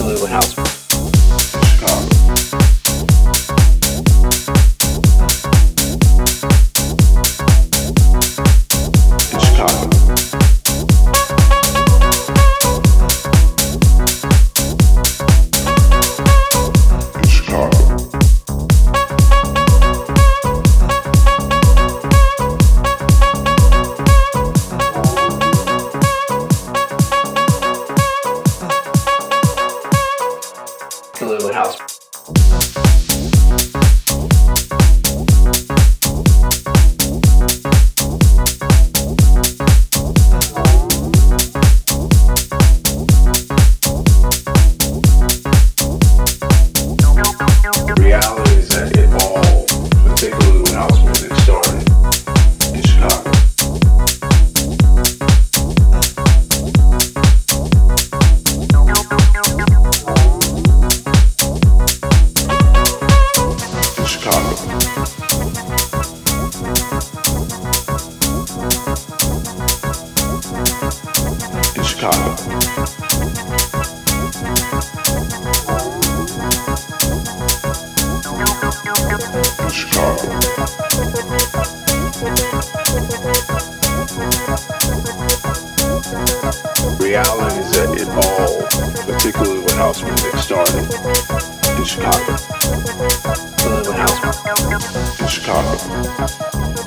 particularly with house. Chicago. In Chicago. In Chicago. Particularly with house. Reality is that it evolved, particularly when house music started in Chicago. In Chicago. In Chicago. In Chicago. Reality is that it evolved, particularly when house music started in Chicago. Particularly with house. In Chicago.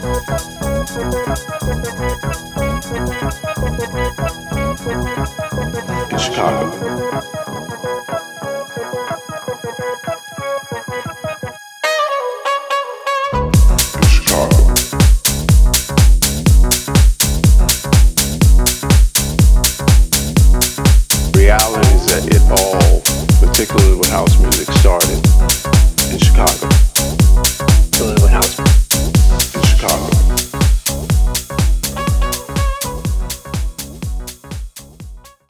In Chicago. In Chicago. Reality is that it evolved, particularly when house music started in Chicago.